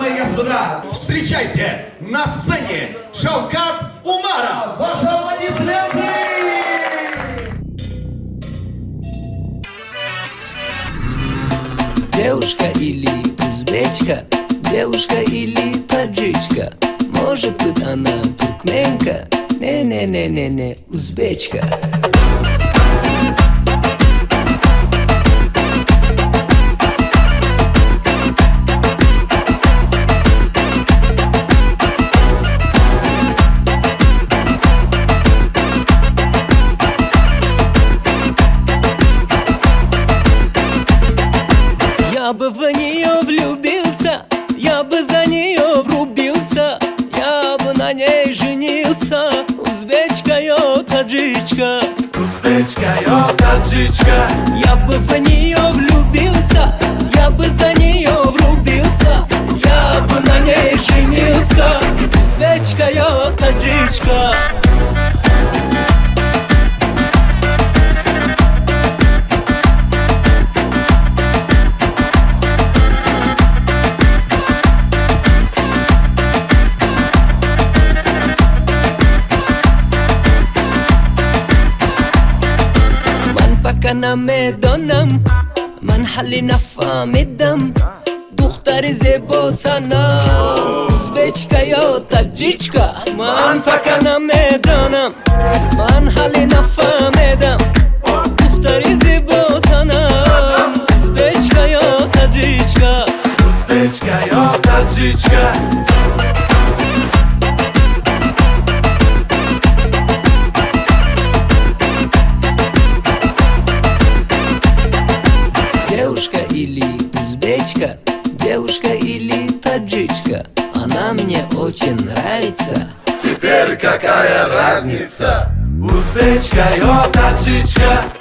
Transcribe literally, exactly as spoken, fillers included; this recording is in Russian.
дамы и господа, встречайте на сцене Шавкат Умаров! Ваши аплодисменты! Девушка или узбечка, девушка или таджичка, может быть она туркменка, не-не-не-не-не, узбечка. Я бы в нее влюбился, я бы за нее врубился, я бы на ней женился. Узбечка, йо, таджичка, узбечка, йо, таджичка. Я бы в нее влюбился, я бы за нее врубился, я бы на ней женился. Узбечка, йо, таджичка. کنم دانم من حلی نفهمیدم دختر زیبا سنم ازبچکا یا تاجیچکا من پکنم دانم من حلی نفهمیدم دختر زیبا سنم ازبچکا یا تاجیچکا узбечка, йо, таджичка. Девушка или узбечка, девушка или таджичка, она мне очень нравится. Теперь какая разница? Узбечка, йо, таджичка.